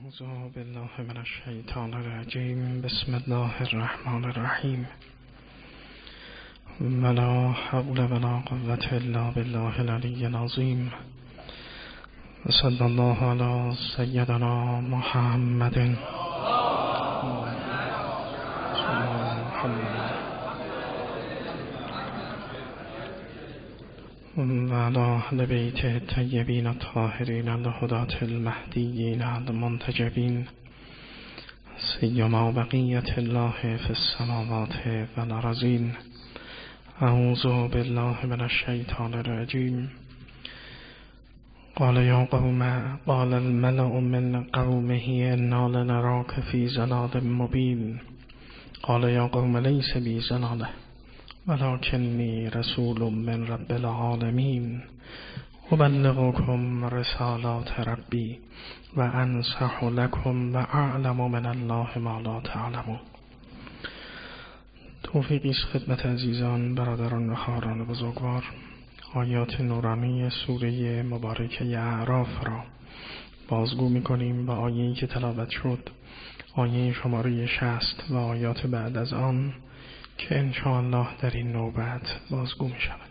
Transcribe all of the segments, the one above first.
اعوذ بالله من الشیطان الرجیم. بسم الله الرحمن الرحیم. ولا حول ولا قوة الا بالله العلی العظیم. صلی الله علی سیدنا محمد و علی اهل بیت الطیبین الطاهرین الهداة المهدیین المنتجبین، سیما بقیة الله فی السماوات والارضین. اعوذ بالله من الشیطان الرجیم. قال یا قوم، قال الملأ من قومه انا لنراک فی ضلال مبین. قال یا قوم لیس بی ضلاله ولکنی رسول من رب العالمین ابلغکم رسالات ربی و انصح لکم و اعلم من الله ما لا تعلمون. توفیقی است خدمت عزیزان، برادران و خواهران بزرگوار. آیات نورانی سوره مبارکه اعراف را بازگو می‌کنیم و آیه‌ای که تلاوت شد آیه شماره 60 و آیات بعد از آن که انشاءالله در این نوبت بازگو می شود.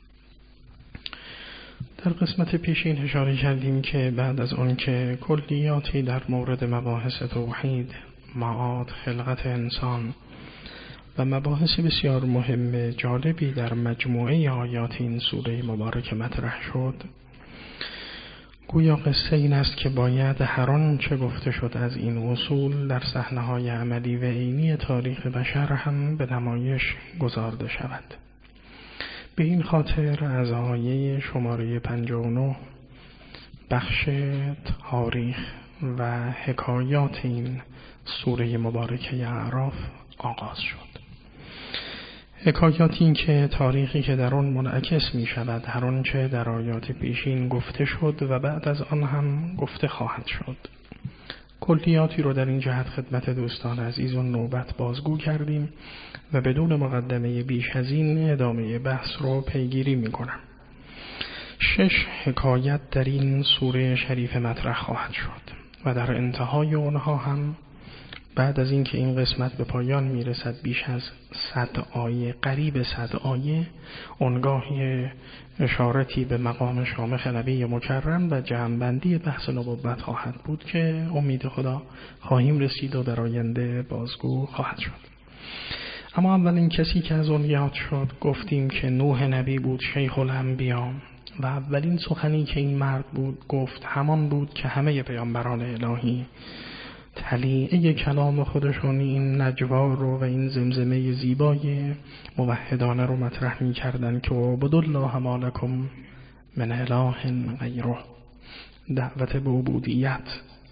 در قسمت پیشین اشاره کردیم که بعد از آن که کلیاتی در مورد مباحث توحید، معاد، خلقت انسان و مباحث بسیار مهم جالبی در مجموعه آیات این سوره مبارک مطرح شد، گویا قصه این است که باید هر آنچه گفته شد از این اصول در صحنه‌های عملی و عینی تاریخ بشر هم به نمایش گذارده شود. به این خاطر از آیه شماره 59 بخش تاریخ و حکایات این سوره مبارکه اعراف آغاز شد. حکایات این که تاریخی که در آن منعکس می شود هر آنچه در آیات پیشین گفته شد و بعد از آن هم گفته خواهد شد. کلیاتی رو در این جهت خدمت دوستان عزیز و نوبت بازگو کردیم و بدون مقدمه بیش از این ادامه بحث رو پیگیری می کنم. 6 حکایت در این سوره شریف مطرح خواهد شد و در انتهای آنها هم بعد از اینکه این قسمت به پایان میرسد بیش از 100 آیه، قریب 100 آیه، اونگاهی اشارتی به مقام شامخ نبی مکرم و جمع‌بندی بحث نبوت خواهد بود که امید خدا خواهیم رسید و در آینده بازگو خواهد شد. اما اولین کسی که از اون یاد شد گفتیم که نوح نبی بود، شیخ الانبیا، و اولین سخنی که این مرد بود گفت همان بود که همه پیامبران الهی تلیعه کلام خودشون این نجوا رو و این زمزمه زیبای موحدانه رو مطرح می کردن که عبدالله ما لکم من اله غیره، دعوت به عبودیت،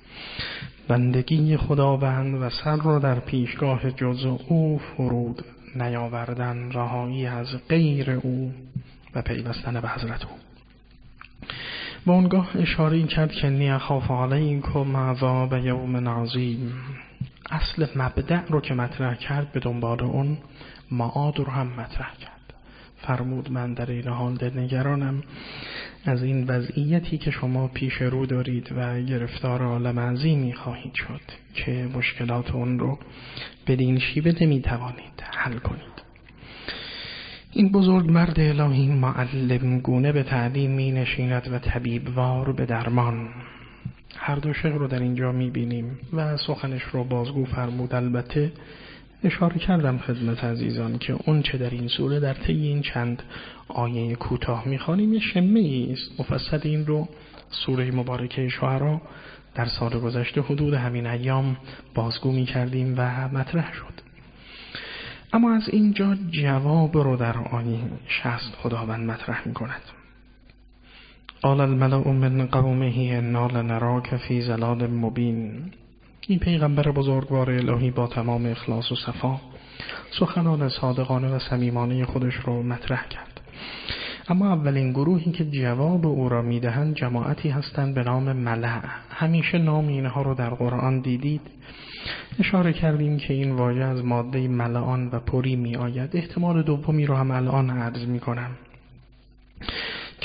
بندگی خداوند و سر رو در پیشگاه جز او فرود نیاوردن، رهایی از غیر او و پیوستن به حضرت او. با اونگاه اشاره کرد که نی اخاف علیکم عذاب یوم عظیم. اصل مبدأ رو که مطرح کرد به دنبال اون معاد رو هم مطرح کرد. فرمود من در این حال دلنگرانم از این وضعیتی که شما پیش رو دارید و گرفتار عالم عظیمی خواهید شد که مشکلات اون رو بدین شیوه نمیتوانید حل کنید. این بزرگ مرد الهی معلم گونه به تعلیم می نشیند و طبیبوار به درمان. هر دو شیخ رو در اینجا می بینیم و سخنش رو بازگو فرمود. البته اشاره کردم خدمت عزیزان که اون چه در این سوره در طی این چند آیه کوتاه می خوانیم یه شمه‌ای است. مفصل این رو سوره مبارکه شعرا در سال گذشته حدود همین ایام بازگو می کردیم و مطرح شد. اما از اینجا جواب رو در آیه 60 خداوند مطرح می کند. قال الملأ من قومه انا لنراک فی ضلال مبین. این پیغمبر بزرگوار الهی با تمام اخلاص و صفا سخنان صادقانه و صمیمانه خودش رو مطرح کرد. اما اولین گروهی که جواب او را میدهند جماعتی هستند به نام ملأ. همیشه نام اینها رو در قرآن دیدید. اشاره کردیم که این واژه از ماده ملعان و پری می آید. احتمال دومی رو هم الان عرض می کنم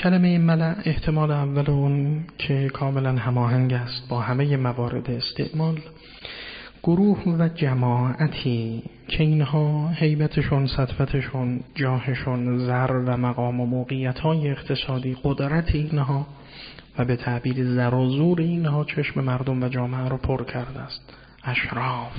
کلمه ملأ احتمال اول اون که کاملا هماهنگ است با همه موارد استعمال، گروه و جماعتی که اینها هیبتشون، سطوتشون، جاهشون، زر و مقام و موقعیت‌های اقتصادی، قدرت اینها و به تعبیر زر و زور اینها چشم مردم و جامعه رو پر کرده است. اشراف،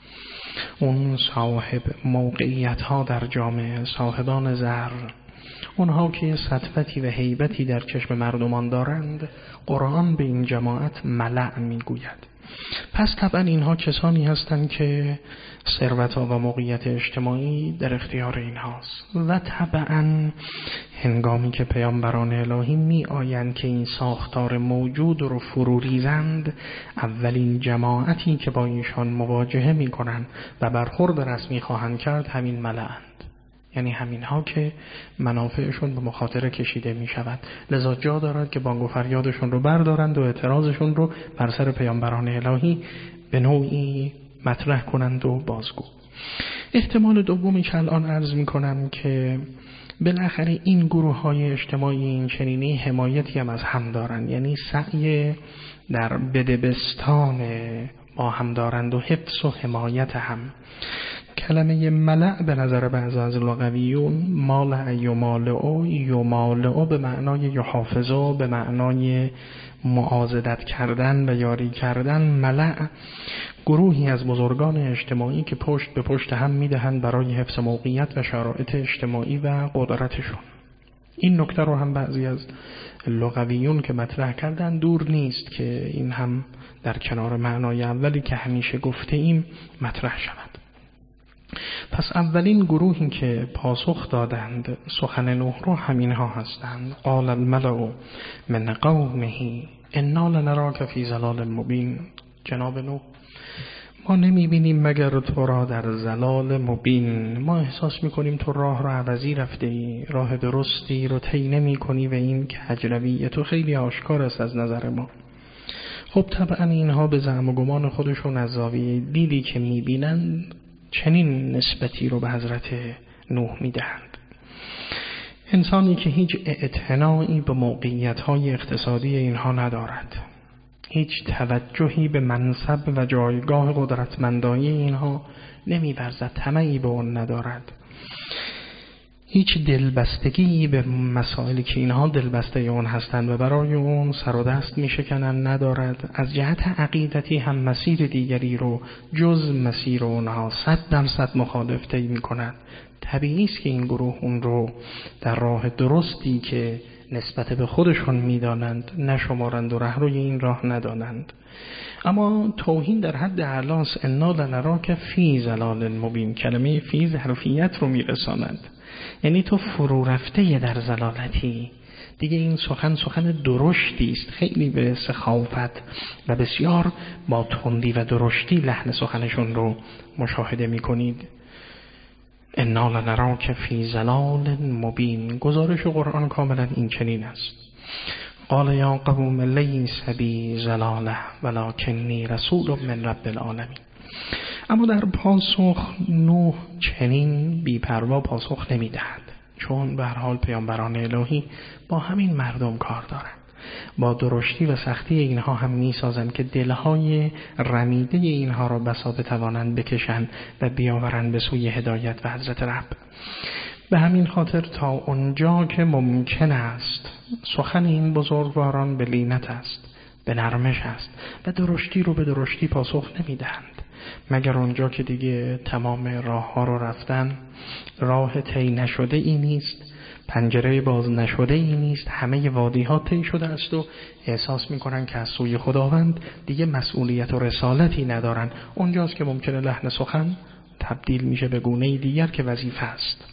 اون صاحب موقعیت‌ها در جامعه، صاحبان زر، اونها که سطوتی و هیبتی در چشم مردمان دارند، قرآن به این جماعت ملأ میگوید. پس طبعا اینها کسانی هستند که ثروت‌ها و موقعیت اجتماعی در اختیار اینهاست و طبعا هنگامی که پیامبران الهی می آیند که این ساختار موجود رو فرو ریزند، اولین جماعتی که با ایشان مواجهه می کنند و برخورد رسمی خواهند کرد همین ملأند، یعنی همین ها که منافعشون به مخاطره کشیده می شود. لذا جا دارد که بانگ و فریادشون رو بردارند و اعتراضشون رو بر سر پیامبران الهی به نوعی مطرح کنند و بازگو. احتمال دومی که الان عرض می کنم که بالاخره این گروه های اجتماعی این چنینی حمایتی هم از هم دارند، یعنی سعی در بدبستان با هم دارند و حفظ و حمایت هم. کلمه ملأ به نظر بعض از لغویون مالع یمالع به معنای یحافظه، به معنای معاضدت کردن و یاری کردن. ملأ گروهی از بزرگان اجتماعی که پشت به پشت هم میدهند برای حفظ موقعیت و شرایط اجتماعی و قدرتشون. این نکته رو هم بعضی از لغویون که مطرح کردن دور نیست که این هم در کنار معنای اولی که همیشه گفته ایم مطرح شود. پس اولین گروهی که پاسخ دادند سخن نوح رو همینها هستند. قال الملأ من قومه انا لنراک فی ضلال مبین. جناب نوح، ما نمیبینیم مگر تو را در ضلال مبین، ما احساس میکنیم تو راه رو عوضی رفته ای، راه درستی رو طی نمی‌کنی و این کجروی تو خیلی آشکار است از نظر ما. خب طبعا اینها به زعم و گمان خودشون از زاویه دیدی که میبینند چنین نسبتی رو به حضرت نوح میدهند. انسانی که هیچ اعتنایی به موقعیت‌های اقتصادی اینها ندارد، هیچ توجهی به منصب و جایگاه قدرتمندانی اینها نمی‌ورزد، طمعی به اون ندارد، هیچ دلبستگی به مسائلی که اینها دلبسته اون هستند و برای اون سر و دست میشکنن ندارد. از جهت عقیدتی هم مسیر دیگری رو جز مسیر اونها 100% مخالف طی میکند. طبیعی است که این گروه اون رو در راه درستی که نسبت به خودشون میدانند نشمارند و رهروی این راه ندانند. اما توهین در حد اعلاس انا لنراک فی ضلال مبین، کلمه فی ظرفیت رو میرساند، یعنی تو فرو رفته در ضلالتی دیگه. این سخن درشتی است، خیلی به سخافت و بسیار با تندی و درشتی لحن سخنشون رو مشاهده میکنید. انا لنراک فی ضلال مبین. گزارش قرآن کاملا این چنین است. قال یا قوم لیس بی ضلاله ولکنی رسول من رب العالمین. اما در پاسخ نوح چنین بی‌پروا پاسخ نمی‌دهد، چون به هر حال پیامبران الهی با همین مردم کار دارند، با درشتی و سختی اینها هم می‌سازند که دلهای رمیده اینها را بسا بتوانند بکشند و بیاورند به سوی هدایت و حضرت رب. به همین خاطر تا اونجا که ممکن است سخن این بزرگواران به لینت است، به نرمش است و درشتی رو به درشتی پاسخ نمی‌دهند، مگر اونجا که دیگه تمام راه ها رو رفتن، راه طی نشده ای نیست، پنجره باز نشده ای نیست، همه وادی ها طی شده است و احساس میکنن که از سوی خداوند دیگه مسئولیت و رسالتی ندارن. اونجاست که ممکنه لحن سخن تبدیل میشه به گونه دیگر که وظیفه است.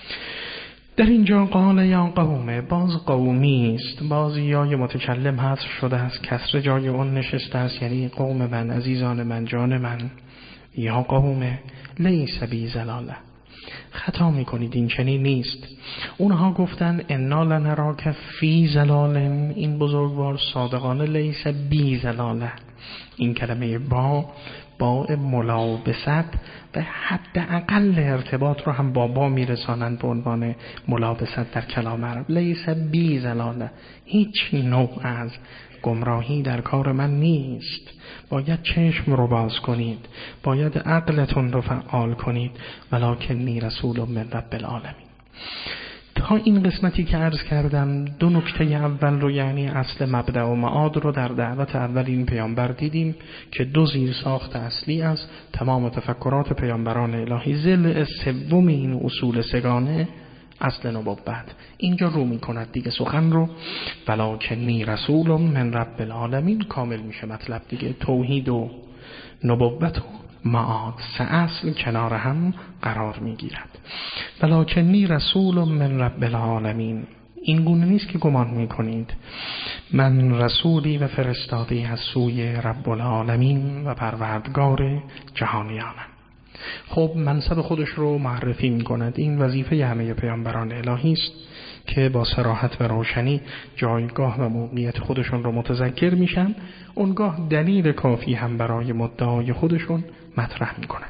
در اینجا قال یا قومه، باز قومی است، باز یای متکلم حذف شده است، کسر جای اون نشسته است، یعنی قوم من، عزیزان من، جان من. یا قومه لیس بی ضلاله، خطا میکنید، این چنین نیست. اونها گفتن انا لنراک فی ضلال، این بزرگوار صادقانه لیس بی ضلاله، این کلمه با ملابست و حداقل ارتباط رو هم با میرسانند به عنوان ملابست در کلام عرب. لیس بی ضلاله، هیچ نوع از گمراهی در کار من نیست. باید چشم رو باز کنید، باید عقلتون رو فعال کنید. ولکنی رسول من رب العالمین. تا این قسمتی که عرض کردم، دو نکته اول رو یعنی اصل مبدأ و معاد رو در دعوت اول این پیامبر دیدیم که دو زیرساخت اصلی از تمام تفکرات پیامبران الهی. ضلع سوم این اصول سگانه اصل نبوت. اینجا رو میکند دیگه سخن رو. ولکنی رسول من رب العالمین کامل میشه مطلب دیگه. توحید و نبوت و معاد سه اصل کنار هم قرار میگیرد. ولکنی رسول من رب العالمین، این گونه نیست که گمان میکنید من رسولی و فرستادی از سوی رب العالمین و پروردگار جهانیانم. خب منصب خودش رو معرفی میکند. این وظیفه همه پیامبران الهی است که با صراحت و روشنی جایگاه و موقعیت خودشون رو متذکر میشن، اونگاه دلیل کافی هم برای مدعای خودشون مطرح میکنن.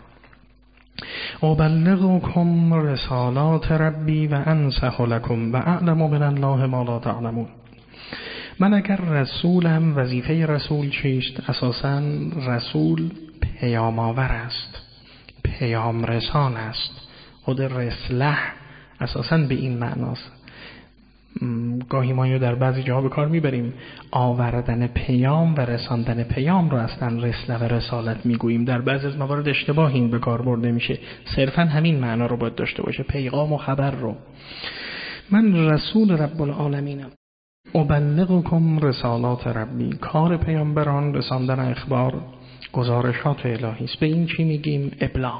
ابلغکم رسالات ربی و انصح لکم و اعلم من الله ما لا تعلمون. من اگر رسولم، وظیفه رسول چیست؟ اساساً رسول پیام آور است، پیام رسان است. خود رسله اساساً به این معناست. گاهی ما در بعضی جاها به کار میبریم آوردن پیام و رساندن پیام رو اصلا رسله و رسالت میگوییم. در بعضی از موارد اشتباه این به کار برده میشه. صرفا همین معنا رو باید داشته باشه، پیغام و خبر رو. من رسول رب العالمینم. ابلغکم رسالات ربی، کار پیامبران رساندن اخبار، گزارشات الهی است. به این چی میگیم؟ ابلاغ.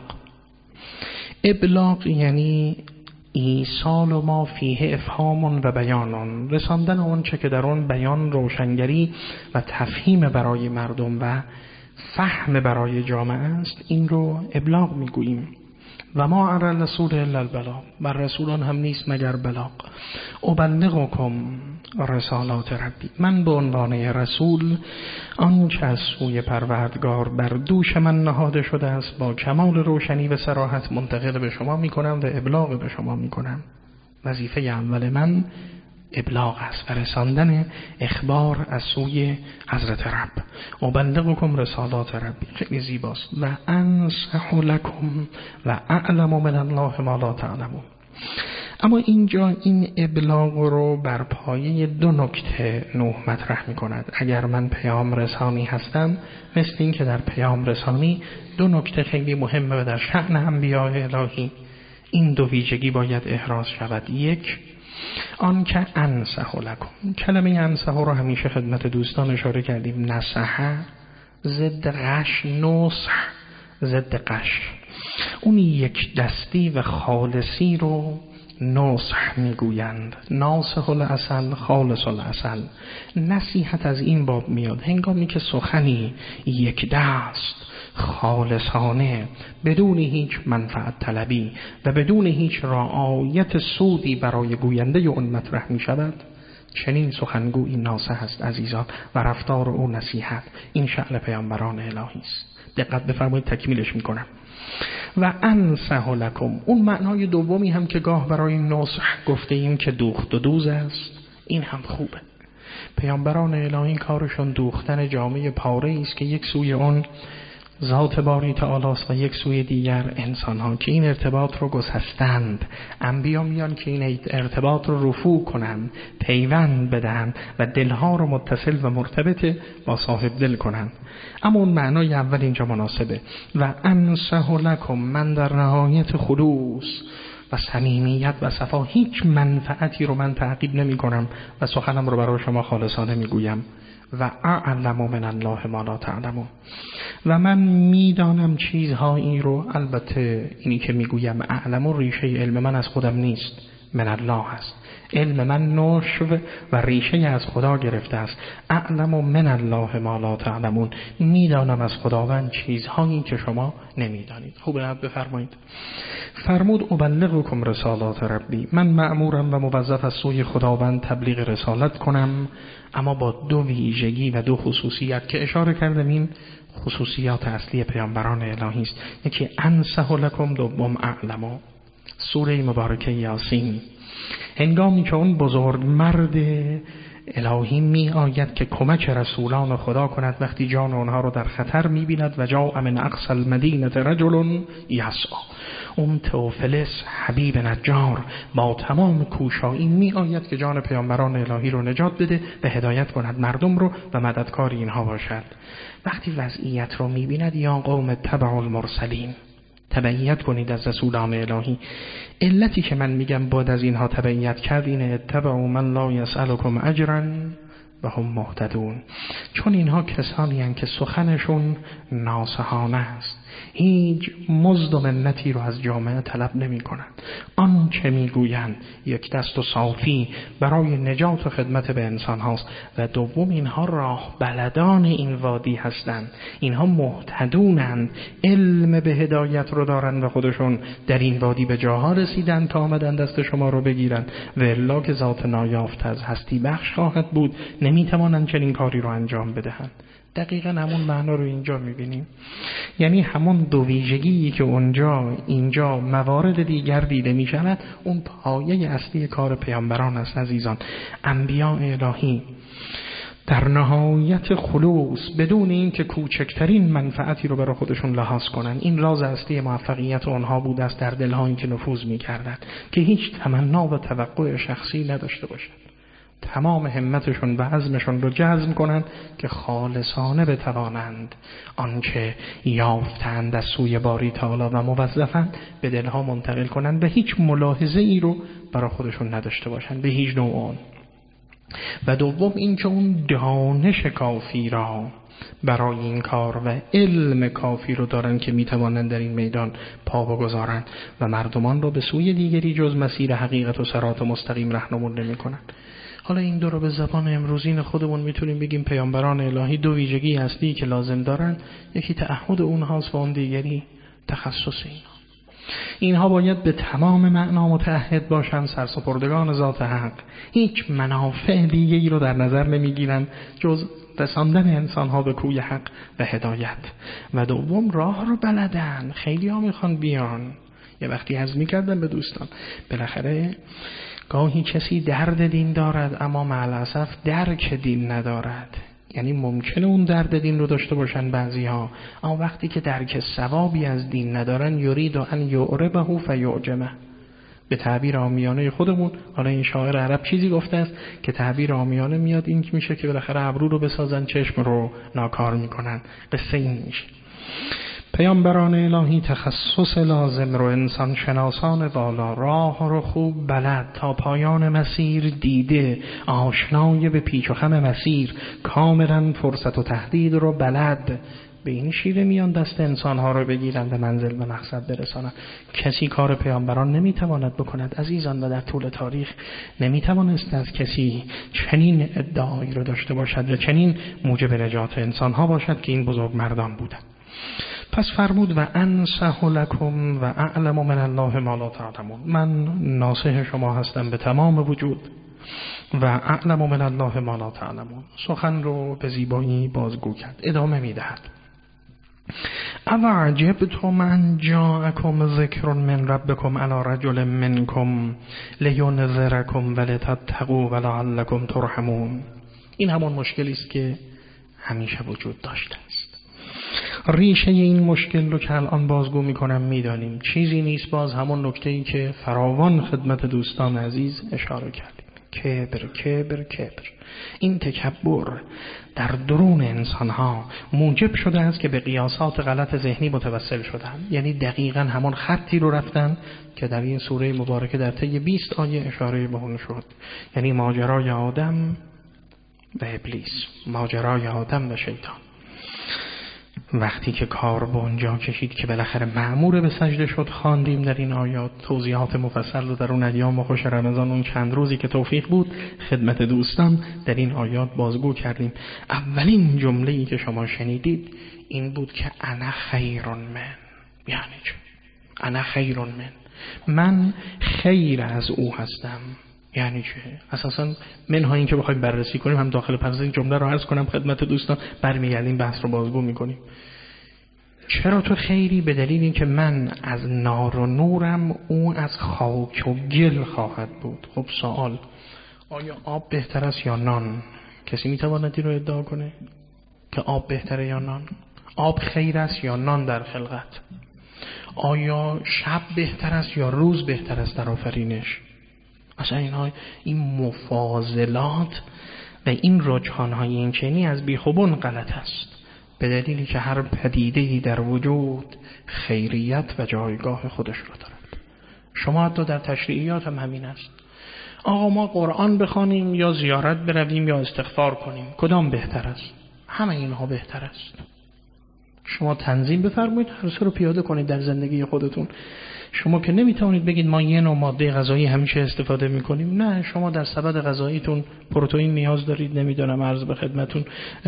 ابلاغ یعنی ایصال ما فیه افهام و بیانان، رساندن اون چه که در اون بیان، روشنگری و تفهیم برای مردم و فهم برای جامعه است. این رو ابلاغ میگوییم. و ما علی الرسول الا البلاغ، بر رسولان هم نیست مگر بلاغ. ابلغکم رسالات ربی، من به عنوان رسول آنچه از سوی پروردگار بر دوش من نهاده شده است با کمال روشنی و صراحت منتقل به شما میکنم و ابلاغ به شما میکنم. وظیفه اول من ابلاغ است و رساندن اخبار از سوی حضرت رب. ابلغکم رسالات ربی، خیلی زیباست. و انصح لکم و اعلم من الله ما لا تعلمون. اما اینجا این ابلاغ رو بر پایه دو نکته نوح مطرح می کند. اگر من پیام رسانی هستم، مثل این که در پیام رسانی دو نکته خیلی مهمه و در شأن انبیاء الهی این دو ویژگی باید احراز شود. یک، آن که انصح لکم. کلمه انصح رو همیشه خدمت دوستان اشاره کردیم. نصح ضد غش، نصح ضد غش. اون یک دستی و خالصی رو نصح میگویند. ناصح العسل خالص العسل. نصیحت از این باب میاد هنگامی که سخنی یک دست، خالصانه، بدون هیچ منفعت طلبی و بدون هیچ رعایت سودی برای گوینده اون مطرح می شود، چنین سخنگویی ناصح است عزیزان. و رفتار او نصیحت. این شأن پیامبران الهی است. دقت بفرمایید تکمیلش میکنم. و انصح لکم، اون معنای دومی هم که گاه برای نصح گفته ایم که دوخت و دوز است، این هم خوبه. پیامبران الهی کارشون دوختن جامعه پاره است که یک سوی اون ذات باری تعالی است و یک سوی دیگر انسان ها که این ارتباط رو گسستند. انبیا میان که این ارتباط رو رفوع کنند، پیوند بدن و دلها رو متصل و مرتبط با صاحب دل کنند. اما اون معنای اول اینجا مناسبه. و انصح لکم، من در نهایت خلوص و صمیمیت و صفا هیچ منفعتی رو من تعقیب نمی کنم و سخنم رو برای شما خالصانه می گویم. و اعلم من الله ما لا تعلمون، و من میدانم چیزهایی رو، البته اینی که میگویم اعلم و ریشه علم من از خودم نیست، من الله است. علم من نشو و ریشه از خدا گرفته است. اعلم من الله ما لا تعلمون، میدانم از خداوند چیزهایی که شما نمیدانید. خوب بفرمایید. فرمود ابلغکم رسالات ربی، من مأمورم و موظف از سوی خداوند تبلیغ رسالت کنم، اما با دو ویژگی و دو خصوصیت که اشاره کردم. این خصوصیات اصلی پیامبران الهی است. یکی انصح لکم، دوم اعلم. سوره مبارکه یاسین، هنگامی که اون بزرگ مرد الهی می آید که کمک رسولان خدا کند وقتی جان آنها رو در خطر می بیند، و جاء من اقصی المدینه رجل یسعی، اون توفلس حبیب نجار با تمام کوشایی می آید که جان پیامبران الهی رو نجات بده و هدایت کند مردم رو و مددکار اینها باشد. وقتی وضعیت رو می بیند، یا قوم اتبعوا المرسلین، تبعیت کنید از رسولان الهی. علتی که من میگم باید از اینها تبعیت کرد اینه، اتبعوا من لا یسألکم اجرا و هم مهتدون، چون اینها کسانی هستند که سخنشون ناصحانه است، هیچ مزد و منتی رو از جامعه طلب نمی کنند. آن چه میگویند یک دست و صافی برای نجات و خدمت به انسان هاست. و دوم، اینها راه بلدان این وادی هستند، اینها مهتدونند، علم به هدایت رو دارند و خودشون در این وادی به جاها رسیدند تا آمدن دست شما رو بگیرند. و الا که ذات نایافته از هستی بخش خواهد بود، نمیتوانند چنین کاری رو انجام بدهند. دقیقاً همون معنا رو اینجا میبینیم، یعنی همون دو ویژگی که اونجا اینجا موارد دیگر دیده میشود، اون پایه اصلی کار پیامبران است. عزیزان، انبیاء الهی در نهایت خلوص، بدون این که کوچکترین منفعتی رو برای خودشون لحاظ کنن، این راز اصلی موفقیت اونها بود است در دلهایی که نفوذ میکردند، که هیچ تمنا و توقع شخصی نداشته باشند. تمام همتشون و عزمشون رو جزم کنند که خالصانه بتوانند آنچه یافتند از سوی باری تعالی و موظفند به دلها منتقل کنند و هیچ ملاحظه ای رو برای خودشون نداشته باشند به هیچ نوع. و دوم این که اون دانش کافی را برای این کار و علم کافی رو دارن که میتوانند در این میدان پا بگذارند و مردمان رو به سوی دیگری جز مسیر حقیقت و صراط مستقیم راهنمایی نمی‌کنند. حالا این دو رو به زبان امروزین خودمون میتونیم بگیم پیامبران الهی دو ویژگی اصلی که لازم دارن، یکی تعهد اونهاست و اون دیگری تخصص اینها باید به تمام معنا متعهد باشن، سرسپردگان ذات حق، هیچ منافع دیگری رو در نظر نمیگیرن جز رساندن انسانها به کوی حق و هدایت. و دوم، راه رو بلدن. خیلی ها میخوان بیان. یه وقتی عرض میکردم به دوستان، بالاخره گاهی کسی درد دین دارد اما معلاسف درک دین ندارد. یعنی ممکنه اون درد دین رو داشته باشن بعضی‌ها، اما وقتی که درک ثوابی از دین ندارن، یرید ان یعربه فیعجمه. به تعبیر عامیانه خودمون، حالا این شاعر عرب چیزی گفته است که تعبیر عامیانه میاد این میشه که بالاخره ابرو رو بسازن چشم رو ناکار میکنن. قصه این میشه. پیامبران الهی تخصص لازم رو انسان شناسان والا، راه رو خوب بلد، تا پایان مسیر دیده، آشنای به پیچ و خم مسیر، کاملا فرصت و تهدید رو بلد، به این شیوه میان دست انسانها رو بگیرند و منزل و مقصد برسانند. کسی کار پیامبران نمیتواند بکند عزیزان، و در طول تاریخ نمیتوانست از کسی چنین ادعایی رو داشته باشد و چنین موجب نجات انسانها باشد که این بزرگ مردان بودند. پس فرمود و انصح لکم و اعلم من الله ما لا تعلمون، من ناصح شما هستم به تمام وجود و اعلم من الله ما لا تعلمون. سخن رو به زیبایی بازگو کرد. ادامه میدهد او عجبتم ان جاءکم ذکر من ربکم علی رجل منکم لینذرکم ولتتقوا ولعلکم ترحمون. این همون مشکلی است که همیشه وجود داشته است. ریشه این مشکل رو که الان بازگو میکنم میدانیم، چیزی نیست باز همون نکته‌ای که فراوان خدمت دوستان عزیز اشاره کردیم. کبر کبر کبر. این تکبر در درون انسانها موجب شده است که به قیاسات غلط ذهنی متوسل شدن. یعنی دقیقاً همون خطی رو رفتن که در این سوره مبارکه در طی 20 آیه اشاره به اون شد. یعنی ماجرای آدم و ابلیس، ماجرای آدم و شیطان. وقتی که کار به اونجا کشید که بالاخره مأمور به سجده شد، خواندیم در این آیات توضیحات مفصل رو در اون ایام خوش رمضان، اون چند روزی که توفیق بود خدمت دوستان در این آیات بازگو کردیم. اولین جمله‌ای که شما شنیدید این بود که انا خیر من. یعنی چه؟ انا خیر من خیر از او هستم. یعنی چه؟ اساساً منها این که بخوایم بررسی کنیم هم داخل پرانتز این جمله رو عرض کنم خدمت دوستان، برمیگردیم بحث رو بازگو میکنیم. چرا تو خیری؟ به دلیل این که من از نار و نورم، او از خاک و گل خواهد بود. خب سوال، آیا آب بهتر است یا نان؟ کسی میتواند این رو ادعا کنه که آب بهتره یا نان؟ آب خیر است یا نان در خلقت؟ آیا شب بهتر است یا روز بهتر است در آفرینش؟ اصلا این مفاضلات و این رجحان‌های این چنینی از بیخوبون غلط است، به دلیلی که هر پدیده‌ای در وجود خیریت و جایگاه خودش رو دارد. شما حتی در تشریعیات هم همین است. آقا ما قرآن بخوانیم یا زیارت برویم یا استغفار کنیم، کدام بهتر است؟ همه اینها بهتر است. شما تنظیم بفرمایید، هر سه رو پیاده کنید در زندگی خودتون. شما که نمیتونید بگید ما یه نوع ماده غذایی همیشه استفاده میکنیم. نه، شما در سبد غذاییتون پروتئین نیاز دارید، نمیدونم عرض به خدمتون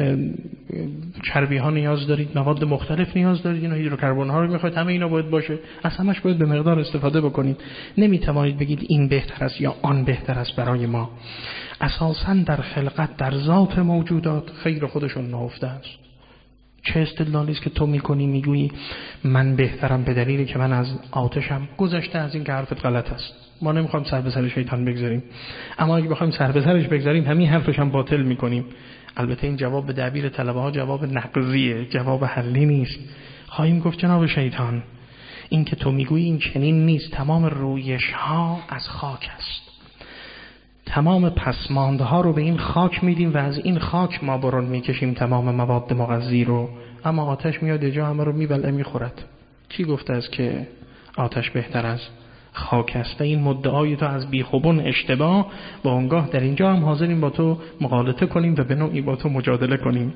چربی ها نیاز دارید، مواد مختلف نیاز دارید، اینا هیدروکربن ها رو میخواید، همه اینا باید باشه. از همش باید به مقدار استفاده بکنید. نمیتونید بگید این بهتر است یا آن بهتر است برای ما. اساساً در خلقت، در ذات موجودات خیر خودشون نهفته است. چه استدلالی است که تو میکنی میگویی من بهترم به دلیلی که من از آتشم؟ گذشته از این که حرفت غلط است. ما نمیخوایم سر به سر شیطان بگذاریم، اما اگه بخوایم سر به سرش بگذاریم همین حرفش هم باطل میکنیم. البته این جواب به تعبیر طلبه ها جواب نقضیه، جواب حلی نیست. خواهیم گفت جناب شیطان این که تو میگویی این چنین نیست، تمام رویش ها از خاک است، تمام پسمانده ها رو به این خاک میدیم و از این خاک ما برون میکشیم تمام مواد مغذی رو، اما آتش میاد اینجا همه رو میبلعه میخورد. کی گفته است که آتش بهتر از خاک است؟ و این مدعای تو از بیخوبون اشتباه و اونگاه در اینجا هم حاضریم با تو مغالطه کنیم و به نوعی با تو مجادله کنیم.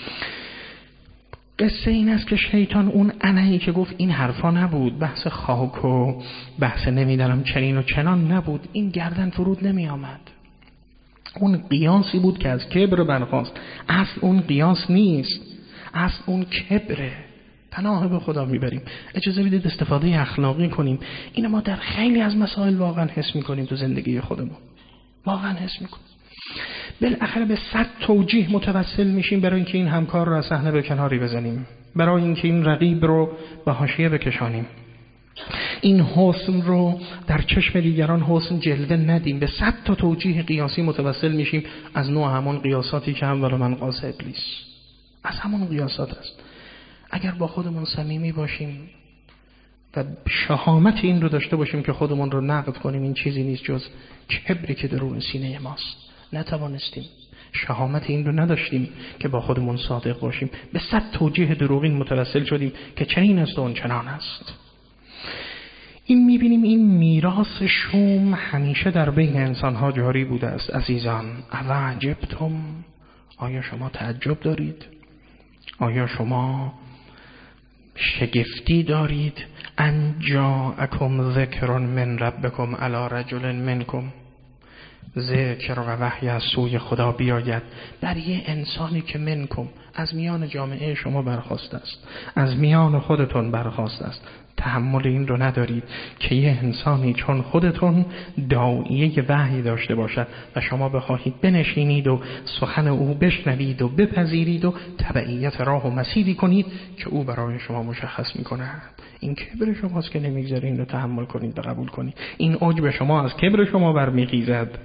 قصه این است که شیطان اون انایی که گفت این حرفا نبود، بحث خاک و بحث نمیدانم چنین و چنان نبود، این گردن فرود نمی آمد. اون قیاسی بود که از کبر برخاست. اصل اون قیاس نیست، اصل اون کبره. پناه به خدا میبریم. اجازه بدید استفاده اخلاقی کنیم. اینو ما در خیلی از مسائل واقعا حس میکنیم تو زندگی خودمون، واقعا حس میکنیم. بالاخره به 100 توجیه متوسل میشیم برای اینکه این همکار رو از صحنه به کناری بزنیم، برای اینکه این رقیب رو به حاشیه بکشانیم، این حسن رو در چشم دیگران حسن جلوه ندیم. به 100 تا توجیه قیاسی متوسل میشیم، از نوع همون قیاساتی که اول من قاس ابلیس، از همون قیاسات است. اگر با خودمون صمیمی باشیم و شهامت این رو داشته باشیم که خودمون رو نقد کنیم، این چیزی نیست جز کبری که درون سینه ماست. نتوانستیم، شهامت این رو نداشتیم که با خودمون صادق باشیم. به 100 توجیه دروغین متوسل شدیم که چنین است و اون چنان است. این میبینیم این میراث شوم همیشه در بین انسانها جاری بوده است. عزیزان، اوعجبتم، آیا شما تعجب دارید؟ آیا شما شگفتی دارید؟ ان جاءکم ذکر من ربکم علی رجل منکم، ذکر و وحی از سوی خدا بیاید در یه انسانی که منکم، از میان جامعه شما برخاسته است، از میان خودتون برخاسته است. تحمل این رو ندارید که یه انسانی چون خودتون داعیه وحی داشته باشد و شما بخواهید بنشینید و سخن او بشنوید و بپذیرید و تبعیت راه و مسیری کنید که او برای شما مشخص میکنه. این کبر شماست که نمیگذاره این رو تحمل کنید و قبول کنید. این عجب شما از کبر شما برمیخیزد.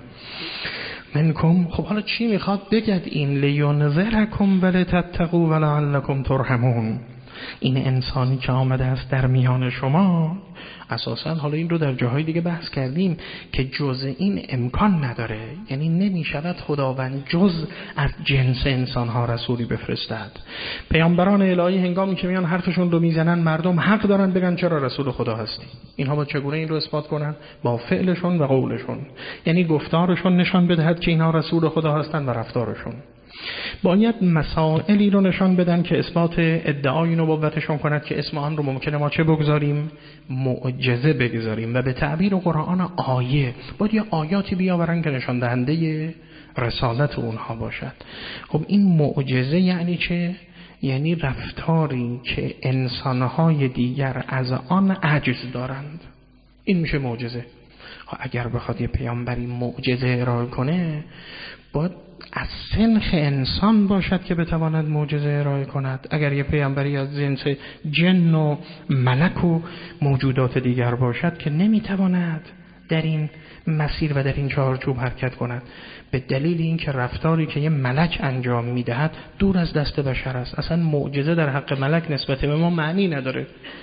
منکم، خب حالا چی میخواد بگد؟ این لینذرکم ولتتقوا ولعلکم ترحمون. این انسانی که آمده است در میان شما، اساساً حالا این رو در جاهای دیگه بحث کردیم که جز این امکان نداره، یعنی نمیشود خداوند جز از جنس انسانها رسولی بفرستد. پیامبران الهی هنگامی که میان حرفشون رو میزنن، مردم حق دارن بگن چرا رسول خدا هستی. اینها با چگونه این رو اثبات کنن؟ با فعلشون و قولشون، یعنی گفتارشون نشان بدهد که اینها رسول خدا هستند و رفتارشون. باید مسائلی رو نشان بدن که اثبات ادعای نبوتشون کند که اسم آن رو ممکنه ما چه بگذاریم؟ معجزه بگذاریم. و به تعبیر قرآن آیه، باید یه آیاتی بیاورن که نشان دهنده رسالت اونها باشد. خب این معجزه یعنی چه؟ یعنی رفتاری که انسانهای دیگر از آن عجز دارند. این میشه معجزه. اگر بخواد یه پیامبری معجزه ارائه کنه، باید از سنخ انسان باشد که بتواند معجزه ارائه کند. اگر یه پیامبری از جنس جن و ملک و موجودات دیگر باشد که نمیتواند در این مسیر و در این چارچوب حرکت کند، به دلیل اینکه رفتاری که یه ملک انجام میدهد دور از دست بشر است. اصلا معجزه در حق ملک نسبت به ما معنی نداره.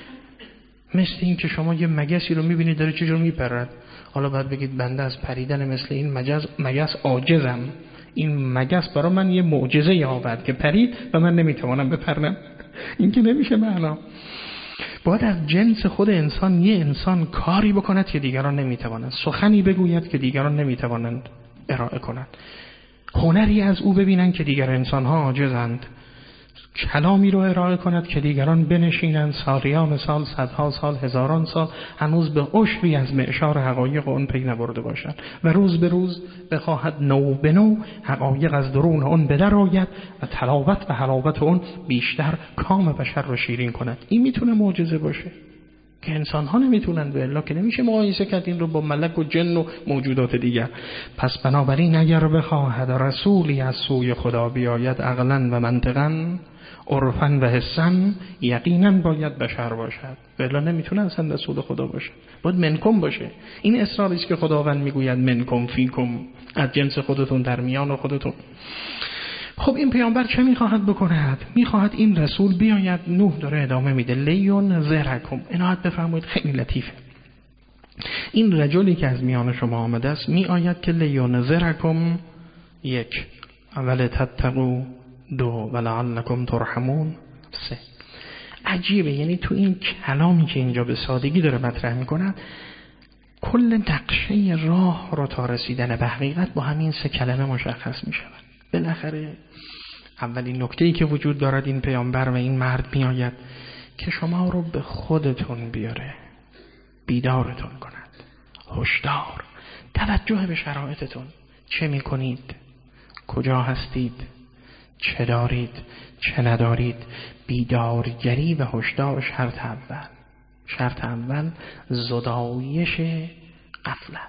مثل این که شما یه مگسی رو میبینید داره چجور میپرد، حالا باید بگید بنده از پریدن مثل این مگس عاجزم، این مگس برای من یه معجزه آورد که پرید و من نمیتوانم بپرم. این که نمیشه معنا. باید از جنس خود انسان یه انسان کاری بکند که دیگران نمیتوانند، سخنی بگوید که دیگران نمیتوانند ارائه کنند، هنری از او ببینند که دیگر انسانها عاجزند، کلامی رو ارائه کند که دیگران بنشینند سالیان سال، صدها سال، هزاران سال هنوز به عشری از معشار حقایق اون پی نبرده باشند و روز به روز بخواهد نو به نو حقایق از درون اون بدر آید و تلاوت و حلاوت اون بیشتر کام بشر رو شیرین کند. این میتونه معجزه باشه که انسان ها نمیتونن، به الا که نمیشه مقایسه کرد این رو با ملک و جن و موجودات دیگر. پس بنابراین اگر بخواهد رسولی از سوی خدا بیاید عقلا و منطقا، عرفاً و حساً، یقیناً باید بشر باشد، به الا نمیتونه اصلا رسول خدا باشه. باید منکم باشه. این اصراری است که خداوند میگوید منکم فیکم، از جنس خودتون، در میان خودتون. خب این پیامبر چه میخواهد بکند؟ میخواهد این رسول بیاید. نوح داره ادامه میده لیون ذرکم. عنایت بفرمایید، خیلی لطیفه. این رجلی که از میان شما آمده است میآید که لیون ذرکم، یک، اول تتقوا، دو، ولعلکم ترحمون، سه. عجیبه، یعنی تو این کلامی که اینجا به سادگی داره مطرح میکنه، کل نقشه راه رو تا رسیدن به حقیقت با همین سه کلمه مشخص میشود. بالاخره اولین نکته‌ای که وجود دارد، این پیامبر و این مرد میآید که شما رو به خودتون بیاره، بیدارتون کند، هشدار، توجه به شرایطتون، چه میکنید، کجا هستید، چه دارید، چه ندارید. بیدارگری و هشدار شرط اول زدایش غفلت.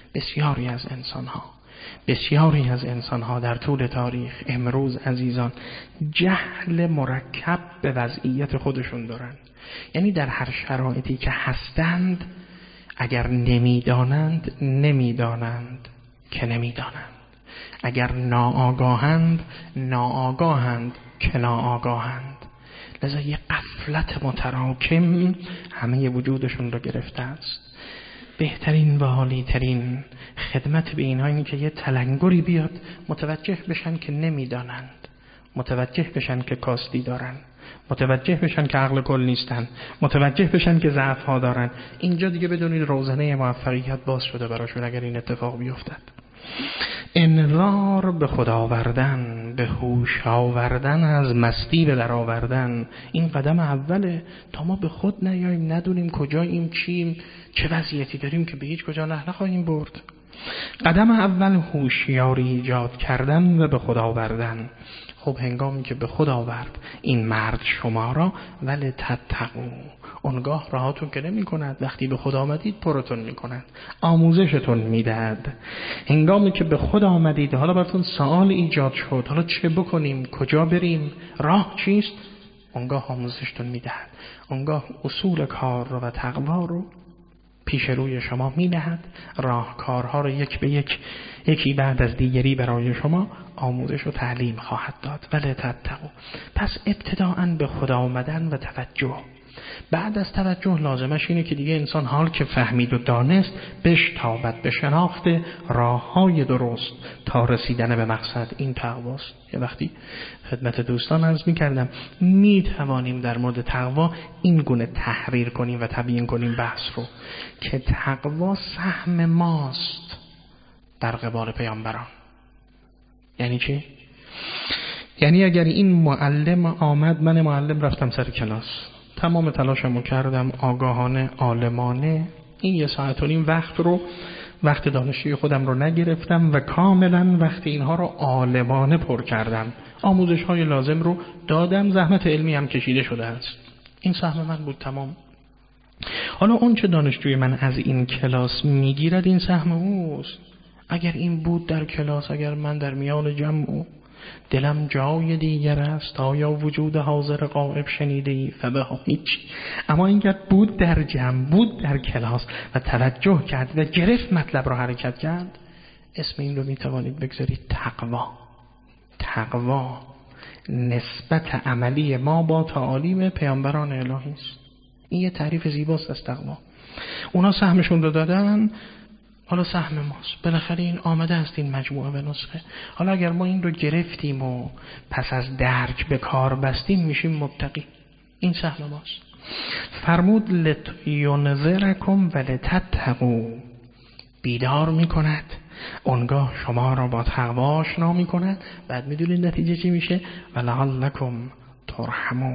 بسیاری از انسانها در طول تاریخ امروز عزیزان جهل مرکب به وضعیت خودشون دارن. یعنی در هر شرایطی که هستند، اگر نمیدانند که نمیدانند، اگر ناآگاهند که ناآگاهند. لذا یه غفلت متراکم همه وجودشون رو گرفته است. بهترین و عالی‌ترین خدمت به اینها اینه که یه تلنگری بیاد، متوجه بشن که نمیدانند، متوجه بشن که کاستی دارن، متوجه بشن که عقل کل نیستن، متوجه بشن که ضعف ها دارن. اینجا دیگه بدونید روزنه موفقیت باز شده براشون اگر این اتفاق بیفتد. انذار به خدا آوردن، به هوش آوردن، از مستی به در آوردن، این قدم اوله تا ما به خود نیاییم، ندونیم کجاییم، چیم، چه وضعیتی داریم که به هیچ کجا نخواهیم برد. قدم اول هوشیاری ایجاد کردن و به خدا آوردن. خب هنگامی که به خدا آورد این مرد شما را، ولی تتقوا، اونگاه راهاتون که نمی کند، وقتی به خدا آمدید پرتون می کند، آموزشتون می دهد. هنگامی که به خدا آمدید، حالا براتون سوال ایجاد شد، حالا چه بکنیم، کجا بریم، راه چیست، اونگاه آموزشتون می دهد. اونگاه اصول کار رو و تقوا رو پیش روی شما می نهد، راهکارها رو یک به یک، یکی بعد از دیگری برای شما آموزش و تعلیم خواهد داد. ولی تتقوا. پس ابتداءً به خدا آمدن و توجه. بعد از توجه لازمش اینه که دیگه انسان حال که فهمید و دانست، بشتابد به شناخت راههای درست تا رسیدن به مقصد. این تقواست. یه وقتی خدمت دوستان عرض می‌کردم می‌توانیم در مورد تقوا این گونه تحریر کنیم و تبیین کنیم بحث رو که تقوا سهم ماست در قبال پیامبران. یعنی چی؟ یعنی اگر این معلم آمد، من معلم رفتم سر کلاس، تمام تلاشمو کردم آگاهانه عالمانه، این 1 ساعت و نیم وقت دانشجوی خودم رو نگرفتم و کاملا وقت اینها رو عالمانه پر کردم، آموزش های لازم رو دادم، زحمت علمی هم کشیده شده است. این سهم من بود تمام. حالا اون چه دانشجوی من از این کلاس میگیرد این سهم اوست. اگر این بود در کلاس، اگر من در میان جمع دلم جای دیگر است، آیا وجود حاضر غائب شنیده ای؟ فبها هیچ. اما اینکه بود در جمع، بود در کلاس و توجه کرد و گرفت مطلب را حرکت کرد، اسم این رو میتوانید بگذارید تقوا نسبت عملی ما با تعالیم پیامبران الهی است. این یه تعریف زیباست از تقوا. اونا سهمشون رو دادن، حالا سهم ماست. بالاخره این آمده است این مجموعه به نسخه. حالا اگر ما این رو گرفتیم و پس از درک به کار بستیم، میشیم متقی. این سهم ماست. فرمود لینذرکم ولتتقوا، بیدار میکند، اونگاه شما را با تقوا آشنا میکند. بعد میدونید نتیجه چی میشه؟ ولعلکم ترحمون،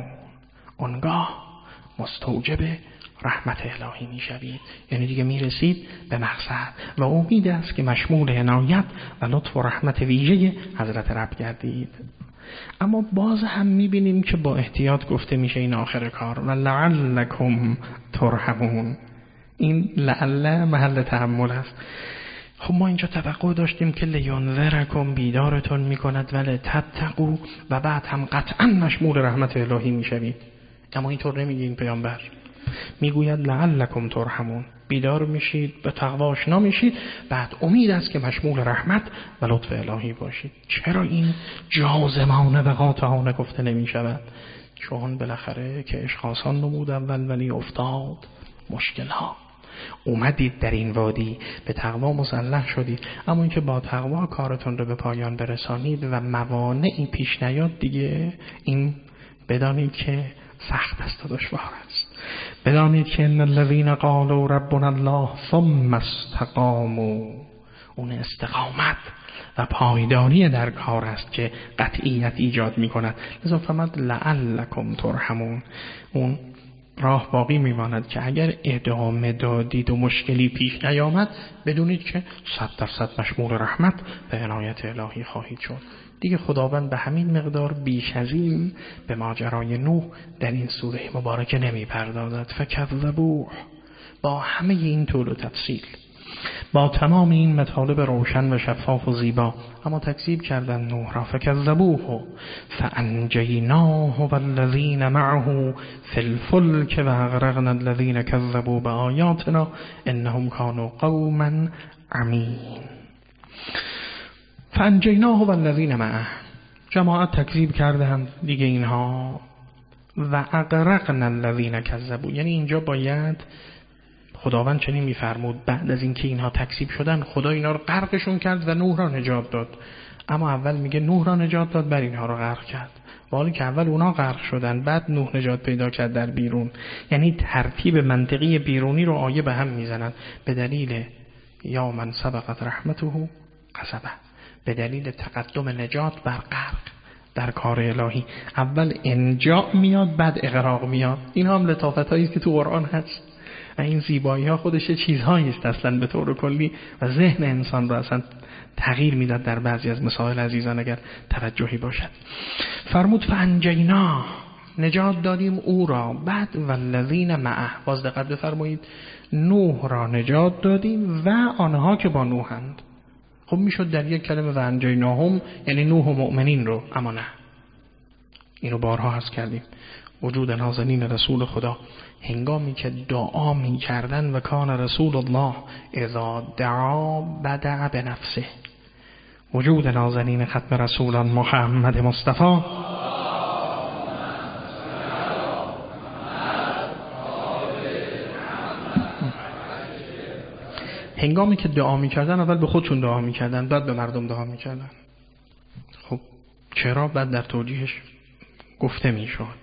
اونگاه مستوجب رحمت الهی میشوید. یعنی دیگه میرسید به مقصد و امید است که مشمول عنایت و لطف و رحمت ویژه حضرت رب گردید. اما باز هم میبینیم که با احتیاط گفته میشه این آخر کار، و لعلکم ترحمون. این لعل محل تحمل است. خب ما اینجا توقع داشتیم که لینذرکم بیدارتون میکند ولی تتقوا، و بعد هم قطعا مشمول رحمت الهی میشوید. اما اینطور نمیگه این پیامبر، میگوید لعلکم ترحمون، بیدار میشید، به تقوا آشنا میشید، بعد امید است که مشمول رحمت و لطف الهی باشید. چرا این جازمانه و قاطعانه گفته نمیشود؟ چون بالاخره که عشق آسان نمود اول ولی افتاد مشکل ها. اومدید در این وادی، به تقوا مسلح شدید، اما اینکه با تقوا کارتون رو به پایان برسانید و موانعی پیش نیاد، دیگه این بدانید که سخت است و دشوار است. بدانید که ان الذين قالوا ربنا الله ثم استقاموا، اون استقامت و پایداری در کار است که قطعیت ایجاد می کند. لذا فرمود لعلکم ترحمون، اون راه باقی میماند که اگر ادامه دادید و مشکلی پیش نیامد، بدونید که 100% مشمول رحمت و عنایت الهی خواهید شد. دیگه خداوند به همین مقدار بیش از این به ماجرای نوح در این سوره مبارکه نمی پردازد. فکذبوه، با همه این طول و تفصیل، با تمام این مطالب روشن و شفاف و زیبا، اما تکذیب کردن نوح را. فکذبوه فانجیناه والذین معه فی الفلک واغرقنا الذین کذبوا بآیاتنا انهم كانوا قوما عمین. فانجیناه والذین معه، جماعت تکذیب کردند دیگه اینها، و اغرقنا الذین کذبوا. یعنی اینجا باید خداوند چنین میفرمود بعد از اینکه اینها تکذیب شدن، خدا اینا رو غرقشون کرد و نوح را نجات داد. اما اول میگه نوح را نجات داد، بر اینها رو غرق کرد، ولی که اول اونا غرق شدن بعد نوح نجات پیدا کرد در بیرون. یعنی ترتیب منطقی بیرونی رو آیه به هم میزنن. به دلیل یا من سبقت رحمته قصبه، به دلیل تقدم نجات بر غرق در کار الهی. اول انجا میاد بعد اغراق میاد. این هم لطافتایی است که تو قرآن هست و این زیبایی ها خودش چیزهایی است اصلا به طور کلی و ذهن انسان را اصلا تغییر میداد در بعضی از مسائل عزیزان اگر توجهی باشد. فرمود فانجینا، نجات دادیم او را. بعد والذین معه، باز دقت بفرمایید، نوح را نجات دادیم و آنها که با نوحند. خب میشد در یک کلمه وانجیناهم یعنی نوح و مؤمنین رو، اما نه، اینو بارها عرض کردیم. وجود نازنین رسول خدا هنگامی که دعا می کردن و کان رسول الله اذا دعا بدع بنفسه، وجود نازنین ختم رسولان محمد مصطفی هنگامی که دعا می کردن اول به خودشون دعا می کردن بعد به مردم دعا می کردن. خب چرا؟ بعد در توجیهش گفته می شد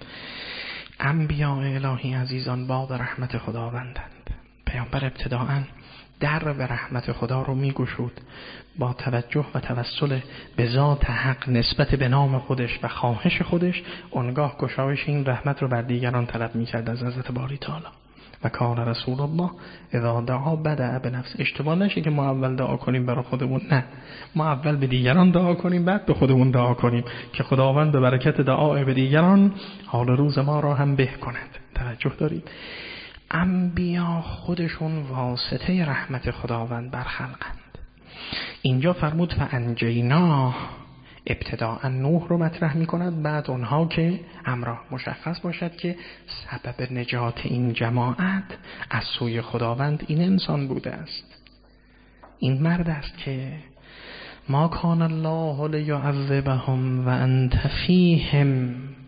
انبیاء الهی عزیزان باب رحمت خداوندند. پیامبر ابتداءً در به رحمت خدا رو میگشود، با توجه و توسل به ذات حق نسبت به نام خودش و خواهش خودش، اونگاه گشایش این رحمت رو بر دیگران طلب میکرد از حضرت باری تعالی. و کان رسول الله اذا دعا بدأ بنفسه. اشتباه نشه که ما اول دعا کنیم برای خودمون، نه، ما اول به دیگران دعا کنیم بعد به خودمون دعا کنیم که خداوند به برکت دعای به دیگران حال روز ما را هم به کند. توجه دارید؟ انبیا خودشون واسطه رحمت خداوند بر خلقند. اینجا فرمود فانجینا، ابتداء نوح رو مطرح می کند، بعد اونها که همراه. مشخص باشد که سبب نجات این جماعت از سوی خداوند این انسان بوده است، این مرد است که ما کان الله لیعذبهم و انت فیهم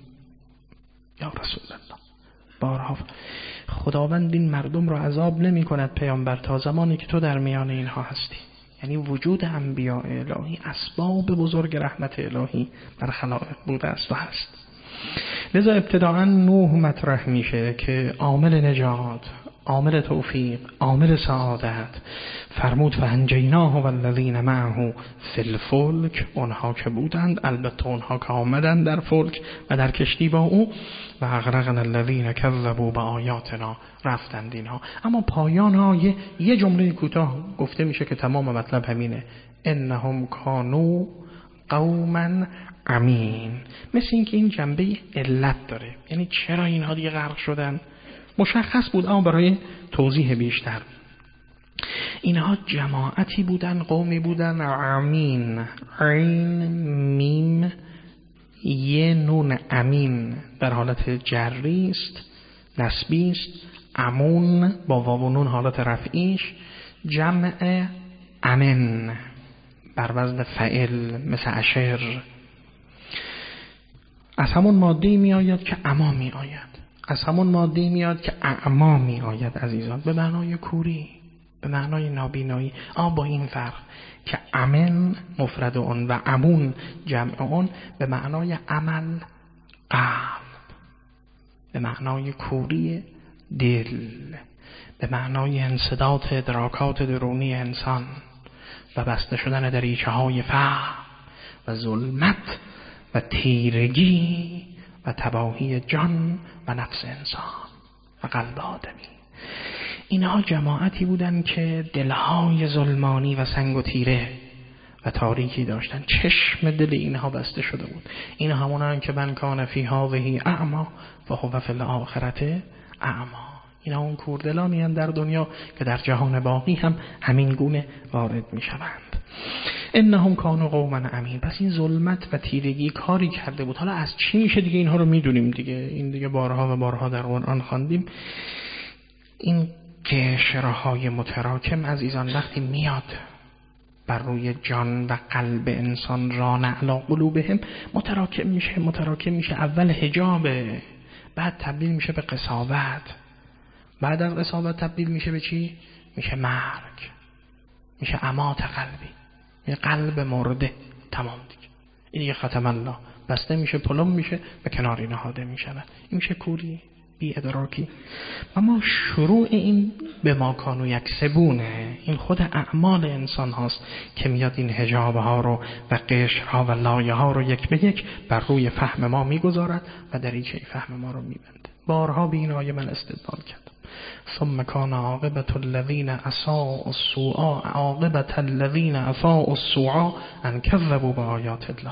یا رسول الله. بارها خداوند این مردم رو عذاب نمی کند پیامبر تا زمانی که تو در میان اینها هستی. یعنی وجود انبیاء الهی اسباب بزرگ رحمت الهی بر خلائق بوده است و هست. لذا ابتداء نوح مطرح میشه که عامل نجات، عامل توفیق، عامل سعادت. فرمود فانجیناه والذین معه فی الفلک، اونها که بودند، البته اونها که آمدند در فلک و در کشتی با او، و اغرقنا الذین کذبوا بآیاتنا، رفتند اینها. اما پایان آیه یه جمله کوتاه گفته میشه که تمام مطلب همینه: انهم کانوا قوما امین. مثل این که این جنبه علت داره، یعنی چرا اینها دیگه غرق شدن مشخص بود، اما برای توضیح بیشتر، اینها جماعتی بودن، قومی بودن امین، عین میم یه نون، امین در حالت جری است، نسبی است، امون با واو و نون حالت رفعیش، جمع امن بر وزن فعل مثل اشر. از همون ماده می آید که اما می آید، از همون ماده میاد که اعما می آید عزیزان، به معنای کوری، به معنای نابینایی. با این فرق که امن مفرد اون و امون جمع اون به معنای عمل قلب، به معنای کوری دل، به معنای انسداد ادراکات درونی انسان و بسته شدن دریچه های فهم و ظلمت و تیرگی و تباهی جان و نفس انسان و قلب آدمی. اینها جماعتی بودن که دلهای ظلمانی و سنگ و تیره و تاریکی داشتن، چشم دل اینها بسته شده بود. این همونان که من کان فی هذه اعما فهو فی الاخرة اعما. اینا اون کوردلانی هم در دنیا که در جهان باقی هم همین گونه وارد می شوند. انهم کانوا قوما امین. پس این ظلمت و تیرگی کاری کرده بود. حالا از چی میشه دیگه اینها رو میدونیم دیگه، این دیگه بارها و بارها در قرآن خواندیم. این قشرهای متراکم عزیزان وقتی میاد بر روی جان و قلب انسان، ران علی قلوبهم، متراکم میشه. اول حجابه، بعد تبدیل میشه به قساوت، بعد از قساوت تبدیل میشه به چی؟ میشه مرگ، میشه عمات قلبی، یه قلب مرده. تمام دیگه، این دیگه ختم الله، بسته میشه، پلم میشه و کناری نهاده میشه. این میشه کوری، بی ادراکی. اما شروع این به ما کانوا یکسبونه، این خود اعمال انسان هاست که میاد این حجاب ها رو و قشرها و لایه ها رو یک به یک بر روی فهم ما میگذارد و دریچه فهم ما رو میبنده. بارها به این آیه من استدلال کردم. ثم کان عاقبة الذین اساءوا السوء عاقبة الذین اساءوا السوء ان کذبوا بآیات الله.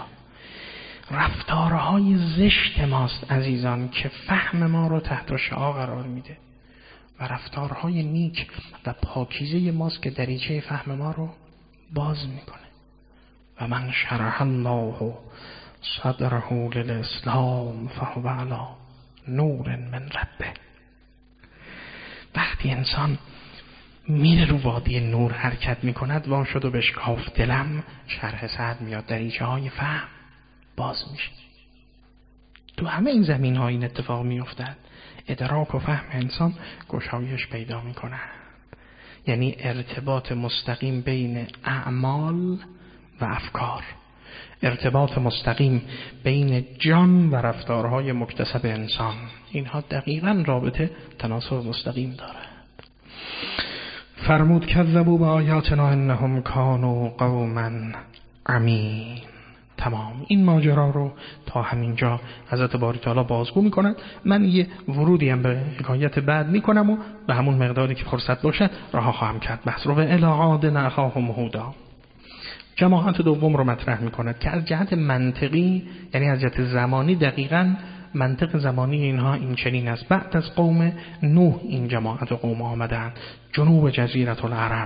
رفتارهای زشت ماست عزیزان که فهم ما رو تحت شعاع قرار میده و رفتارهای نیک و پاکیزه ماست که دریچه فهم ما رو باز میکنه. و من شرح الله صدره للاسلام فهو علی نور من ربه. وقتی انسان میره رو وادی نور حرکت میکند، وان شد و بشکاف دلم، شرح صدر میاد، دریچه های فهم باز میشه. تو همه این زمین ها این اتفاق میافتد. ادراک و فهم انسان گشایش پیدا میکنه، یعنی ارتباط مستقیم بین اعمال و افکار، ارتباط مستقیم بین جان و رفتارهای مکتسب انسان. اینها دقیقاً رابطه تناسب مستقیم دارد. فرمود کذبوا بآیاتنا انهم کانوا قوما عمین. تمام این ماجرا رو تا همینجا حضرت باری تعالی بازگو میکنند. من یه ورودی هم به حکایت بعد میکنم و به همون مقداری که فرصت باشد رها خواهم کرد بحث رو. و الی عاد اخاهم هودا، جماعت دوم رو مطرح میکند که از جهت منطقی، یعنی از جهت زمانی، دقیقاً منطق زمانی اینها این چنین است. بعد از قوم نوح این جماعت و قوم آمدند، جنوب جزیره العرب،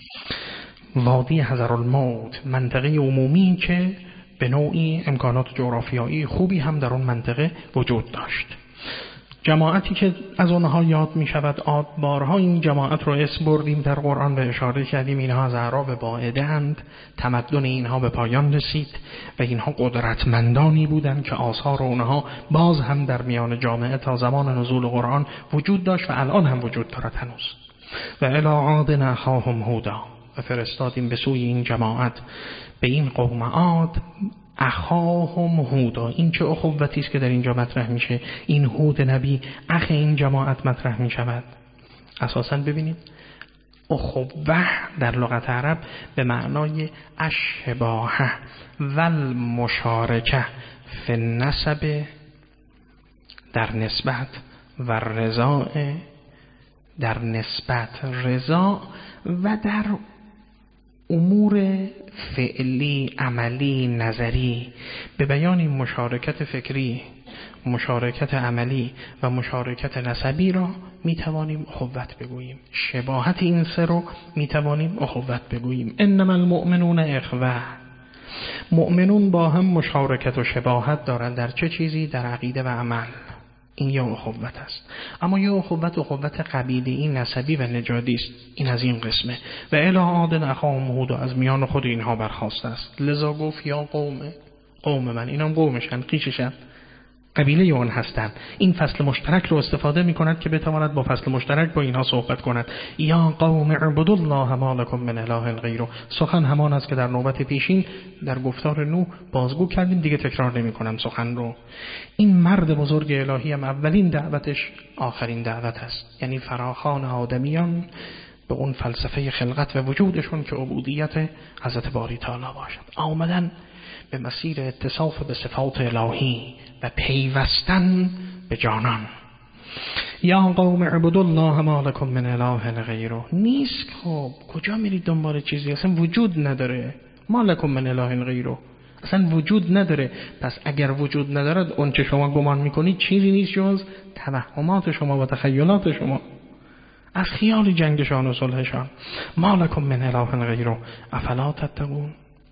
وادی حضرالموت، منطقه عمومی که به نوعی امکانات جغرافیایی خوبی هم در اون منطقه وجود داشت. جماعتی که از اونها یاد می شود عاد، بارها این جماعت رو اسم بردیم در قرآن و اشاره کردیم اینها از اعراب باعده اند. تمدن اینها به پایان رسید و اینها قدرتمندانی بودند که آثار اونها باز هم در میان جامعه تا زمان نزول قرآن وجود داشت و الان هم وجود دارد هنوز. و الی عاد اخاهم هودا، و فرستادیم به سوی این جماعت، به این قوم عاد، اخاهم هودا. این چه اخوتی است که در اینجا مطرح میشه. این هود نبی اخ این جماعت مطرح میشود. اساساً ببینید اخوه در لغت عرب به معنای اشباهه و المشارکه فی النسب، در نسبت، و رضا در نسبت، رضا و در امور فعلی، عملی، نظری. به بیان این مشارکت فکری، مشارکت عملی و مشارکت نسبی را میتوانیم اخوت بگوییم. شباهت این سه رو میتوانیم اخوت بگوییم. انما المؤمنون اخوه، مؤمنون با هم مشارکت و شباهت دارند. در چه چیزی؟ در عقیده و عمل. این یا اخوت است. اما یا اخوت قبیله‌ای، نسبی و نژادی است. این از این قسمه. و الی عاد اخاهم هود، از میان خود اینها برخاسته است. لذا گفت یا قوم من، اینم قومشن، قیششن، قبیله اون هستند. این فصل مشترک رو استفاده می‌کند که بتواند با فصل مشترک با اینها صحبت کند. یا قوم اعبدوا الله ما لكم من اله غیره. سخن همان است که در نوبت پیشین در گفتار نوح بازگو کردیم، دیگه تکرار نمی‌کنم سخن رو. این مرد بزرگ الهی هم اولین دعوتش آخرین دعوت است، یعنی فراخوان آدمیان به اون فلسفه خلقت و وجودشون که عبودیت حضرت باری تعالی باشد. آمدن به مسیر اتصاف به صفات الهی و پیوستن به جانان. یا قوم اعبدوا الله ما لكم من اله غیره. نیست خب کجا میرید دنبال چیزی اصلا وجود نداره. ما لكم من اله غیره اصلا وجود نداره. پس اگر وجود ندارد اون چه شما گمان میکنید چیزی نیست جز توهمات شما و تخیلات شما، از خیال جنگشان و صلحشان. ما لكم من اله غیره افلا تتقون.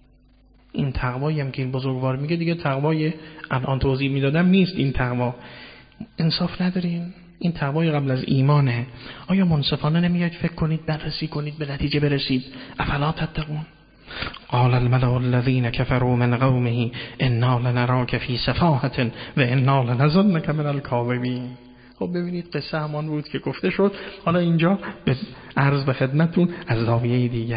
این تقوایی هم که این بزرگوار میگه دیگه تقوای الان توضیح میدادم نیست. این تقوا انصاف ندارین، این تقوای قبل از ایمانه. آیا منصفانه نمیاد فکر کنید، بررسی کنید، به نتیجه برسید؟ افلا تتقون. قال الملأ الذين كفروا من قومه انا لنراك في سفاهة و انا لنظنك من الكاذبين. خب ببینید قصه همان بود که گفته شد. حالا اینجا به عرض به خدمتتون از زاویه دیگر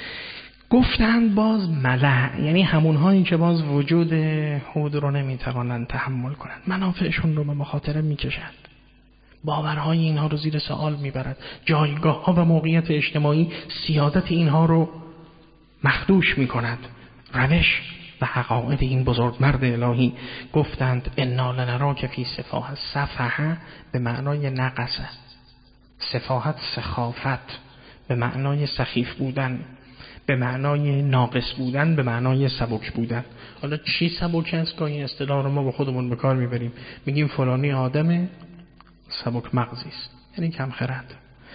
گفتند باز ملأ، یعنی همونهایی که باز وجود هود رو نمیتوانند تحمل کنند، منافعشون رو به مخاطره میکشند، باورهای اینها رو زیر سوال میبرد، جایگاه ها و موقعیت اجتماعی سیادت اینها رو مخدوش میکند. روش و عقاید این بزرگ مرد الهی گفتند انا لنراک فی سفاهة. سفاهة به معنای نقصه، سفاهت سخافت به معنای سخیف بودن، به معنای ناقص بودن، به معنای سبک بودن. حالا چی سبک است؟ گاهی اصطلاح رو ما با خودمون به کار میبریم، میگیم فلانی آدم سبک مغزی است، یعنی کم خرد.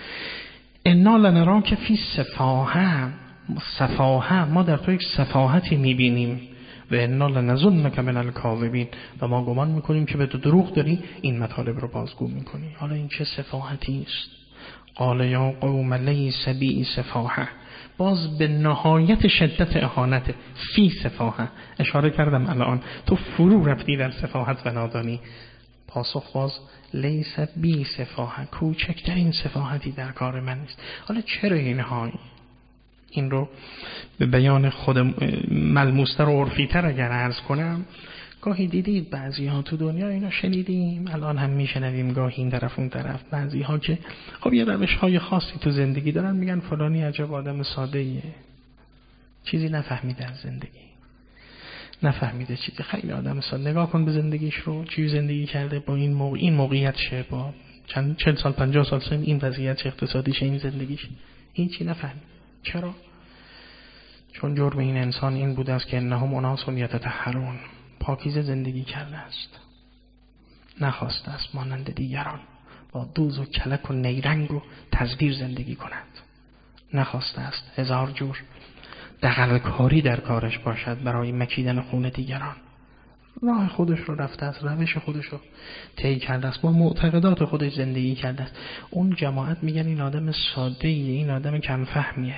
انا لنراک فی سفاهة. سفاهة، ما در تو یک سفاهتی میبینیم. و انا لنظنک من الکاذبین، و ما گمان میکنیم که به تو دروغ داری این مطالب رو بازگو میکنی. حالا این چه سفاهتی است؟ قال یا قوم لیس بی سفاهة. باز به نهایت شدت اهانت. فی سفاهة اشاره کردم الان، تو فرو رفتی در سفاهت و نادانی. پاسخ باز لیس بی سفاهة، کوچکترین سفاهتی در کار من نیست. حالا چرا اینهایی؟ این رو به بیان خود ملموستر و عرفیتر اگر عرض کنم، گاهی دیدید بعضی ها تو دنیا اینا شنیدیم، الان هم میشنویم گاهی این طرف اون طرف، بعضی ها که خب یه روش های خاصی تو زندگی دارن میگن فلانی عجب آدم ساده ایه، چیزی نفهمیده از زندگی، نفهمیده چیزی، خیلی آدم ساده، نگاه کن به زندگیش رو، چی زندگی کرده، با این موقعیت شه، با چند 40 سال 50 سال سن این وضعیت اقتصادیش، این زندگیش، هیچی نفهمید. چرا؟ چون جرم این انسان این بوده است که انهم اناس یتطهرون، پاکیزه زندگی کرده است، نخواسته است مانند دیگران با دوز و کلک و نیرنگ و تزویر زندگی کند، نخواسته است هزار جور دغل‌کاری در کارش باشد برای مکیدن خون دیگران. راه خودش رو رفته است، روش خودش رو طی کرده است، با معتقدات خودش زندگی کرده است. اون جماعت میگن این آدم ساده‌ایه، این آدم کم فهمیه،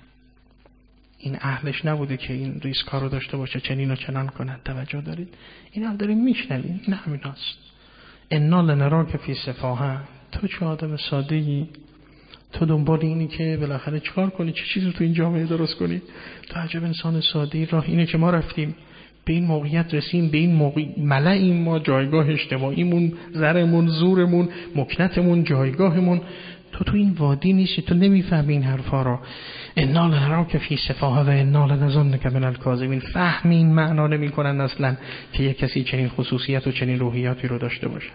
این اهلش نبوده که این ریسکا رو داشته باشه، چنین و چنان کنند. توجه دارید؟ اینا رو داریم میشنویم، این همیناست. انا لنراک فی سفاهه، تو چه آدم ساده‌ای، تو دنبال اینی که بالاخره چیکار کنی، چه چیزی تو این جامعه درست کنی، تو عجب انسان ساده‌ای. راه اینه که ما رفتیم به این موقعیت رسیم، به این ملأیم، ما جایگاه اجتماعیمون، زرمون، زورمون، مکنتمون، جایگاهمون، تو این وادی نیستی، تو نمیفهمی این حرفا رو. انا لنراک فی سفاهه و انا لنظنک من الکاذبین، فهم این معنا نمی‌کنن اصلا که یک کسی چنین خصوصیت و چنین روحیاتی رو داشته باشه.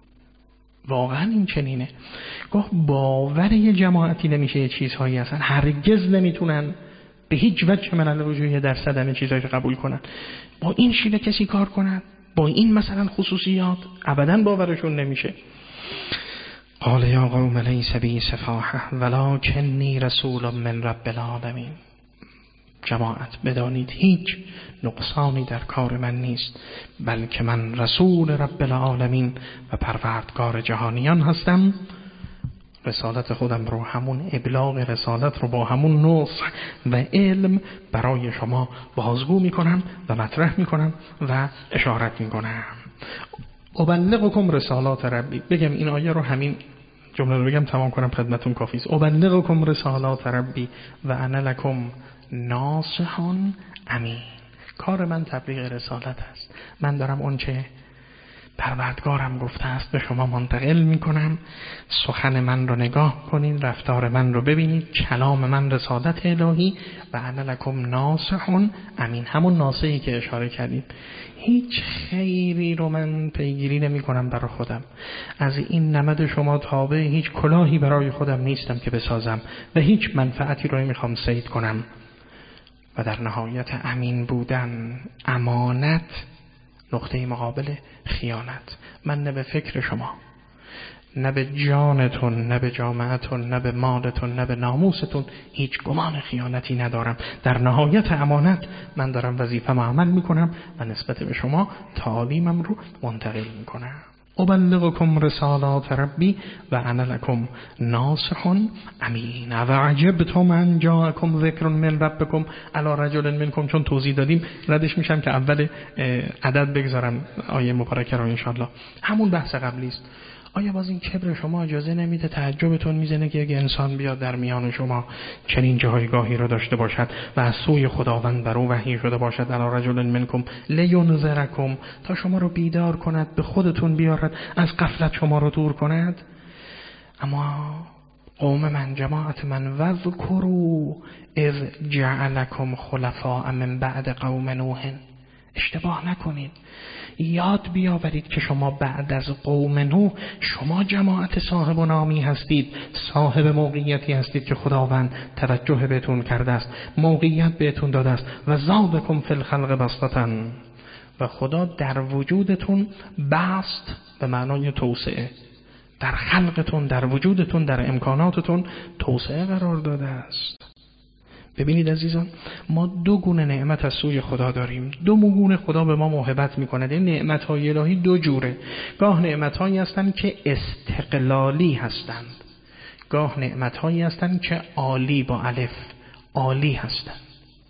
واقعا این چنینه. گاه باور یه جماعتی نمیشه یه چیزهایی اصلا هرگز نمیتونن به هیچ وجه من الوجوه در صدمه چیزایی رو قبول کنن. با این شیوه کسی کار کنن، با این مثلا خصوصیات، ابدا باورشون نمیشه. قال یا قوم لیس بی سفاهه ولکنی رسول من رب العالمین. جماعت بدانید هیچ نقصانی در کار من نیست، بلکه من رسول رب العالمین و پروردگار جهانیان هستم. رسالت خودم رو، همون ابلاغ رسالت رو با همون نصح و علم برای شما بازگو میکنم و مطرح میکنم و اشارت میکنم. ابلغکم رسالات ربی. بگم این آیه رو، همین جمله رو بگم تمام کنم خدمتون کافی است. ابلغکم رسالات ربی و انا لکم ناصح امین. کار من تبلیغ رسالت است. من دارم اون چه پروردگارم گفته است به شما منتقل میکنم. سخن من رو نگاه کنین، رفتار من رو ببینید، کلام من رسالت الهی و انا لکم ناصح امین. همون ناصحی که اشاره کردیم. هیچ خیری رو من پیگیری نمی کنم برای خودم، از این نمد شما تابع هیچ کلاهی برای خودم نیستم که بسازم و هیچ منفعتی رو نمیخوام صید کنم. و در نهایت امین بودن، امانت، نقطه مقابل خیانت. من نه به فکر شما، نه به جانتون، نه به جامعتون، نه به مالتون، نه به ناموستون هیچ گمان خیانتی ندارم. در نهایت امانت من دارم وظیفه‌م عمل میکنم و نسبت به شما تعالیمم رو منتقل میکنم. ابلغکم رسالات ربی و انا لکم ناصح امین. و عجبتم ان جاءکم ذکر من ربکم علی رجل منکم. چون توضیح دادیم ردش میشم که اول عدد بگذارم آیه مبارکه رو انشالله. همون بحث قبلی است. آیا باز این کبر شما اجازه نمیده؟ تعجبتون میزنه که اگه انسان بیاد در میان شما چنین جایگاهی رو داشته باشد و از سوی خداوند بر او وحی شده باشد علی رجل منکم لینذرکم، تا شما رو بیدار کند، به خودتون بیارد، از غفلت شما رو دور کند. اما قوم من، جماعت من، وذکروا اذ جعلکم خلفاء من بعد قوم نوح. اشتباه نکنید، یاد بیاورید که شما بعد از قوم نوح شما جماعت صاحب و نامی هستید، صاحب موقعیتی هستید که خداوند توجه بهتون کرده است، موقعیت بهتون داده است. و زادکم فی الخلق بسطة، و خدا در وجودتون بسط به معنای توسعه، در خلقتون، در وجودتون، در امکاناتتون توسعه قرار داده است. ببینید عزیزان، ما دو گونه نعمت از سوی خدا داریم، دو گونه خدا به ما موهبت میکنه. این نعمت‌های الهی دو جوره. گاه نعمت‌هایی هستند که استقلالی هستند، گاه نعمت‌هایی هستند که عالی، با الف، عالی هستند.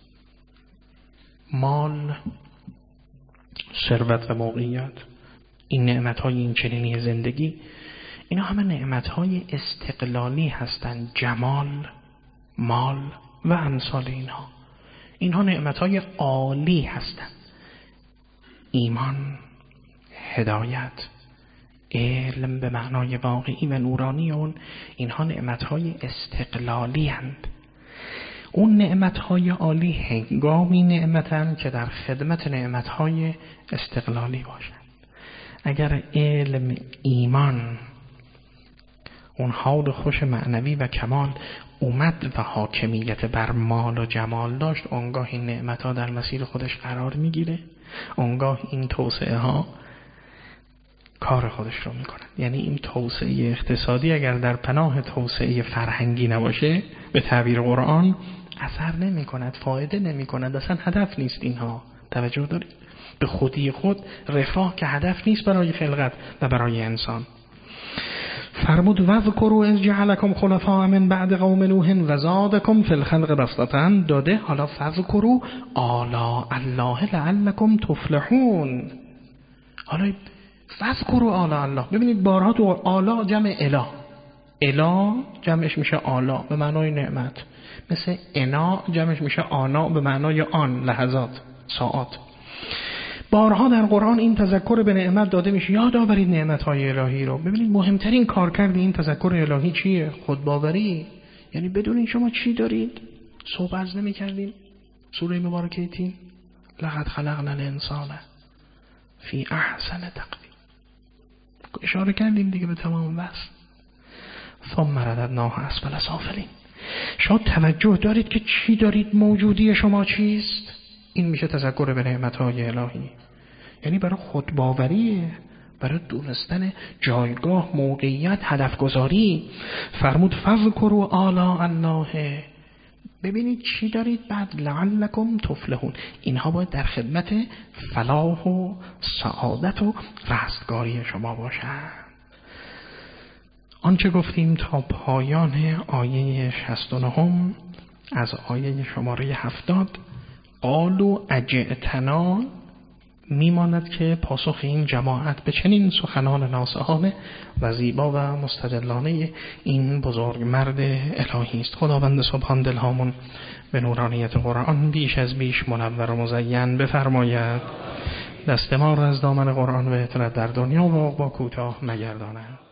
مال، ثروت و موقعیت، این نعمت‌های این چنینی زندگی، اینا همه نعمت‌های استقلالی هستند. جمال، مال و امثال اینها نعمت‌های عالی هستند. ایمان، هدایت، علم به معنای واقعی و نورانی اون، اینها نعمتهای استقلالی هستند. اون نعمتهای عالی هنگامی نعمتن که در خدمت نعمتهای استقلالی باشند. اگر علم، ایمان، اون حال خوش معنوی و کمال اومد و حاکمیت بر مال و جمال داشت، اونگاه این نعمتها در مسیر خودش قرار میگیره، اونگاه این توسعه ها کار خودش رو میکنن. یعنی این توسعه اقتصادی اگر در پناه توسعه فرهنگی نباشه، به تعبیر قرآن اثر نمی کند، فایده نمی کند، اصلا هدف نیست. اینها توجه دارید؟ به خودی خود رفاه که هدف نیست برای خلقت و برای انسان. فرمود وذکروا اذ جعلکم خلفاء من بعد قوم نوح و زادکم فی الخلق بسطة داده. حالا فذکروا آلاء الله لعلکم تفلحون. حالا فذکروا آلاء الله. ببینید بارها تو آلاء جمع اله، اله جمعش میشه آلاء به معنای نعمت، مثل انا جمعش میشه آنا به معنای آن، لحظات، ساعات. بارها در قرآن این تذکر به نعمت داده میشه، یاد آورید نعمت‌های الهی رو. ببینید مهمترین کارکرد این تذکر الهی چیه؟ خودباوری. یعنی بدونید شما چی دارید. صبح عرض نمی‌کردیم سوره مبارکه تین لقد خلقنا الانسان فی احسن تقویم، اشاره کردیم دیگه به تمام وصف. ثم رددناه اسفل سافلین. شما توجه دارید که چی دارید، موجودی شما چیست. این میشه تذکر به نعمت‌های الهی. یعنی برای خودباوری، برای دونستن جایگاه، موقعیت، هدف گذاری. فرمود فذکروا آلاء الله. ببینید چی دارید، بعد لعلکم تفلحون. اینها باید در خدمت فلاح و سعادت و رستگاری شما باشند. آنچه گفتیم تا پایان آیه 69 از آیه شماره 70 قالوا اجئتنا میماند که پاسخ این جماعت به چنین سخنان ناصحانه و زیبا و مستدلانه این بزرگ مرد الهی است. خداوند سبحان دلهامون به نورانیت قرآن بیش از بیش منور و مزین بفرماید. دست ما را از دامن قرآن و اطاعت در دنیا و عقبی کوتاه مگرداند.